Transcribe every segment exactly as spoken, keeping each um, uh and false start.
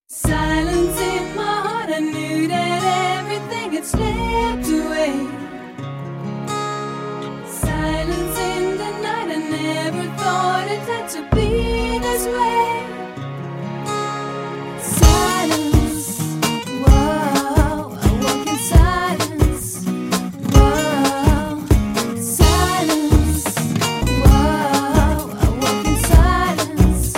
Silence in my heart, I knew that everything had slipped away. Silence in the night, I never thought it had to be this way. Silence, whoa, I walk in silence. Whoa, silence, whoa, I walk in silence.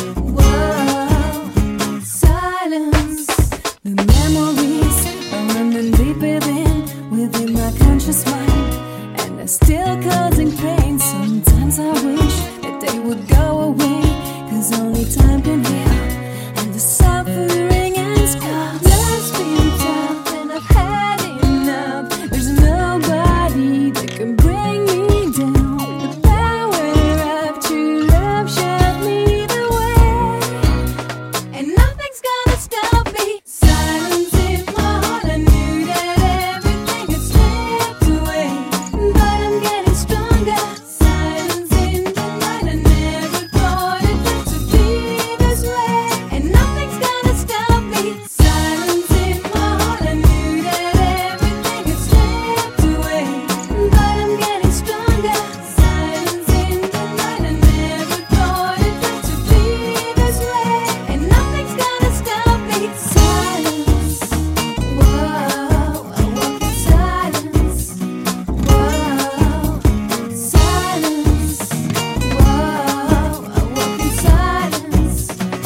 Whoa, silence. The memories are running deep within, within my conscious mind, and they're still causing pain. Sometimes I wish that they would go away, 'cause only time can heal, and the suffering has caused. Love's been tough and I've had enough. There's nobody that can bring me down. The power of true love showed me the way, and nothing's gonna stop me. Silence in my heart, I knew that everything had slipped away, but I'm getting stronger. Silence in the night, I never thought it had to be this way, and nothing's gonna stop me. Silence in my heart, I knew that everything had slipped away, but I'm getting stronger. Silence in the night, I never thought it had to be this way, and nothing's gonna stop me. Silence, whoa, I walk in silence. Whoa, silence, whoa, I walk in silence.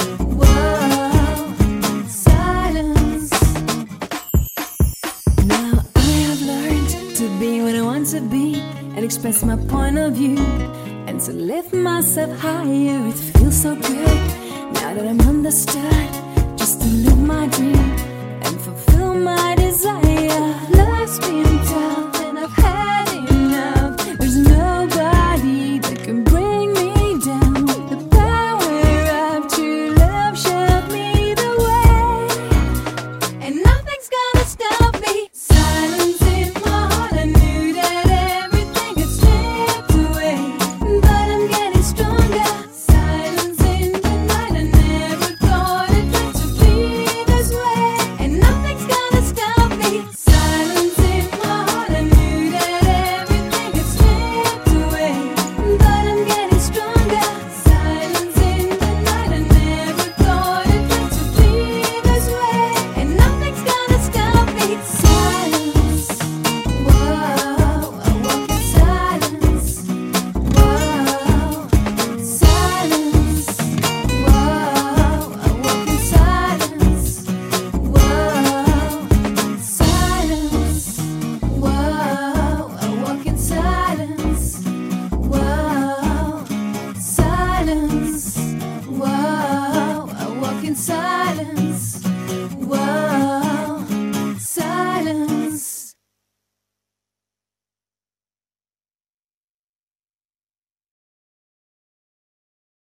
Whoa, silence. Now I have learned to be what I want to be, and express my point of view, and to lift myself higher. It feels so good now that I'm understood, just to live my dream.